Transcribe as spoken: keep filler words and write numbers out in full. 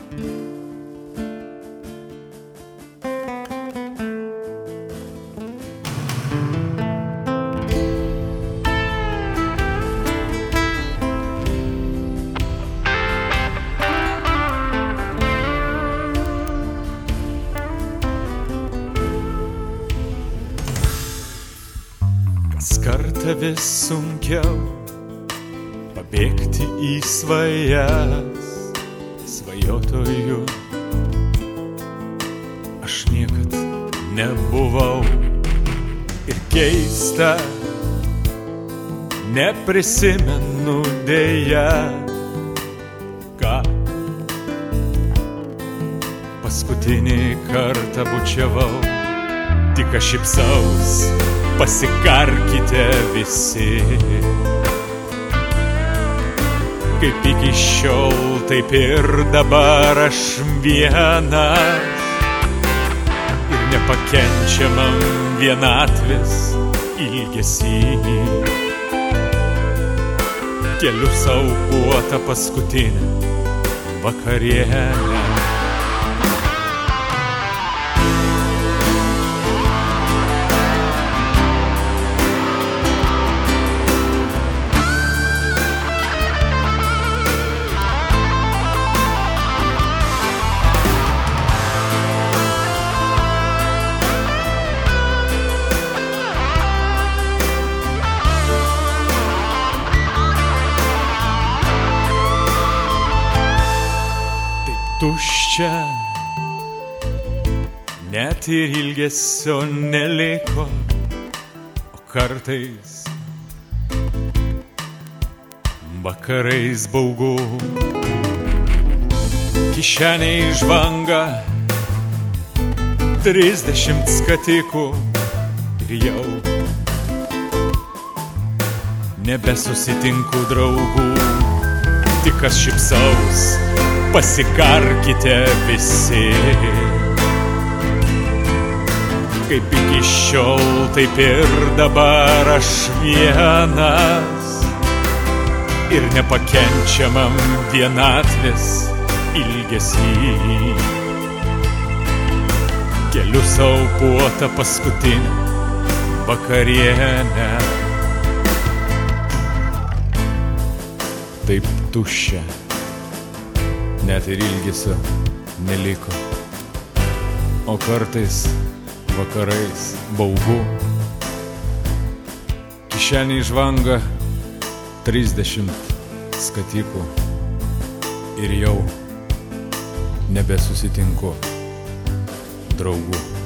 Kartą vis sunkiau pabėgti į svajas, svajotojų aš niekad nebuvau. Ir keista, neprisimenu deja, ką paskutinį kartą bučiavau. Tik aš šypsaus, pasikarkite visi. Kaip iki šiol, taip ir dabar aš vienas. Ir nepakenčiamam vienatvės ilgesį keliu sau puotą paskutinę vakarienę. Tuščia, net ir ilgesio neliko, o kartais vakarais baugu. Kišeniai žvanga trisdešimt skatikų ir jau nebesusitinku draugų. Tik aš šypsaus, pasikarkite visi. Kaip iki šiol, taip ir dabar aš vienas. Ir nepakenčiamam vienatvės ilgesį keliu sau puotą paskutinę vakarienę. Taip tuščia, net ir ilgesio neliko, o kartais vakarais baugu. Kišeniai žvanga trisdešimt skatikų ir jau nebesusitinku draugų.